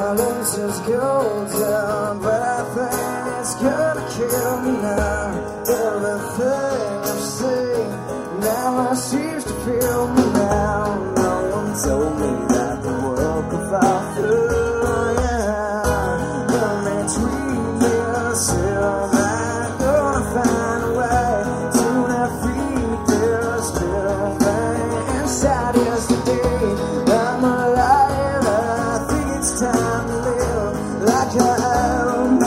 Silence is golden, but I think it's gonna kill me now. Everything I've seen now seems to feel me now. No one told me that the world could fall through, yeah. Let me treat me still, I'm gonna find a way to defeat this little thing inside yesterday. I'm alive, I think it's time to live like I am.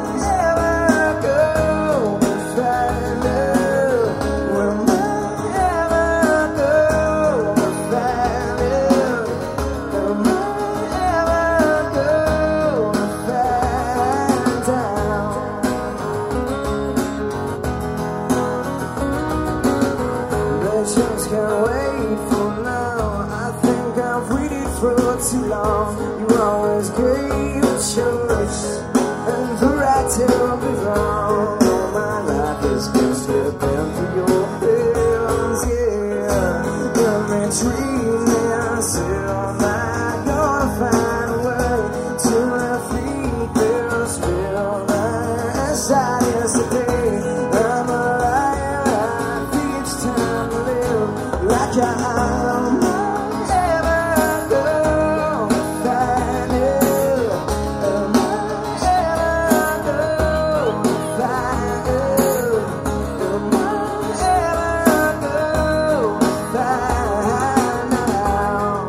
Can't wait for now. I think I've waited for too long. You always gave a choice and the right to be wrong. Oh, my life is been slipping through your hands, yeah. Let me treat me still. I'm gonna find a way to defeat this real life inside yesterday. I'm alive, I think it's time to live like I am. Never gonna find it. Am I ever gonna find it? Am I ever gonna find out?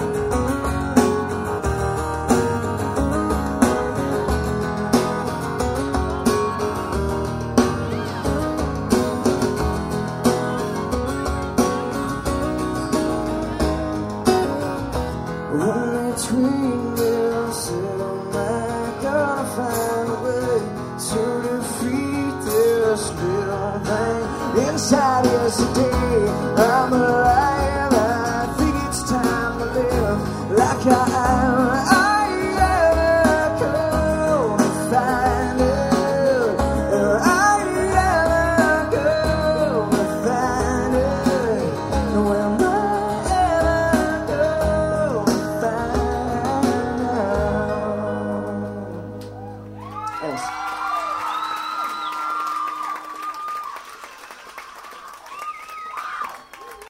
When between us, am I gonna find a way to defeat this little thing inside yesterday? I'm alive, I think it's time to live like I am.